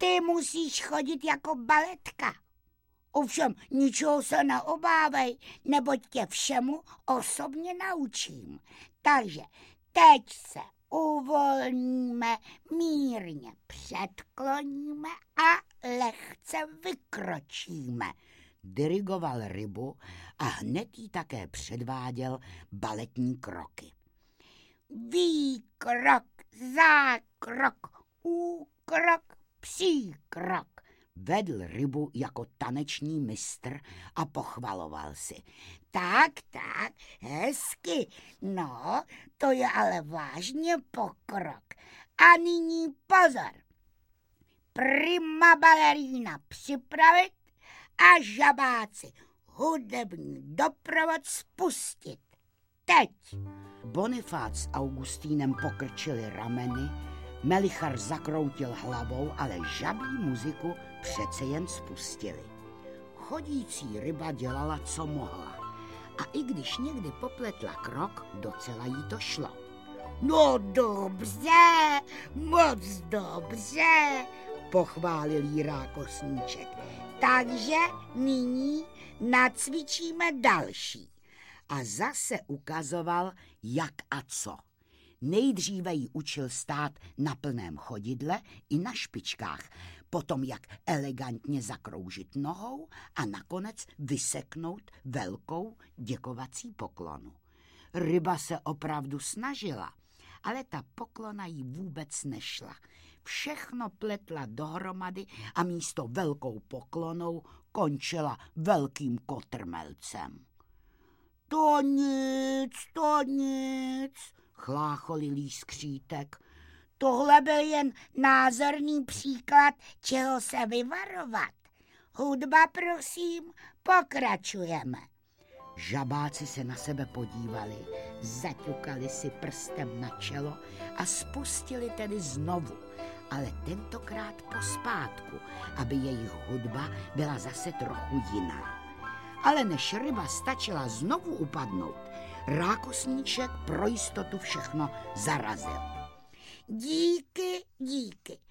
Ty musíš chodit jako baletka. Ovšem ničeho se neobávej, neboť tě všemu osobně naučím. Takže teď se uvolníme, mírně předkloníme a lehce vykročíme. Dirigoval Rybu a hned jí také předváděl baletní kroky. Výkrok, zákrok, úkrok, příkrok. Vedl Rybu jako taneční mistr a pochvaloval si. Tak, hezky. No, to je ale vážně pokrok. A nyní pozor. Prima balerína připravit a žabáci hudební doprovod spustit. Teď. Bonifác s Augustínem pokrčili rameny, Melichar zakroutil hlavou, ale žabí muziku přece jen spustili. Chodící Ryba dělala, co mohla. A i když někdy popletla krok, docela jí to šlo. No dobře, moc dobře, pochválil jí Rákosníček. Takže nyní nacvičíme další. A zase ukazoval, jak a co. Nejdříve ji učil stát na plném chodidle i na špičkách, potom jak elegantně zakroužit nohou a nakonec vyseknout velkou děkovací poklonu. Ryba se opravdu snažila, ale ta poklona jí vůbec nešla. Všechno pletla dohromady a místo velkou poklonou končila velkým kotrmelcem. To nic, chlácholilý skřítek. Tohle byl jen názorný příklad, čeho se vyvarovat. Hudba, prosím, pokračujeme. Žabáci se na sebe podívali, zaťukali si prstem na čelo a spustili tedy znovu, ale tentokrát pospátku, aby jejich hudba byla zase trochu jiná. Ale než Ryba stačila znovu upadnout, Rákosníček pro jistotu všechno zarazil. Díky,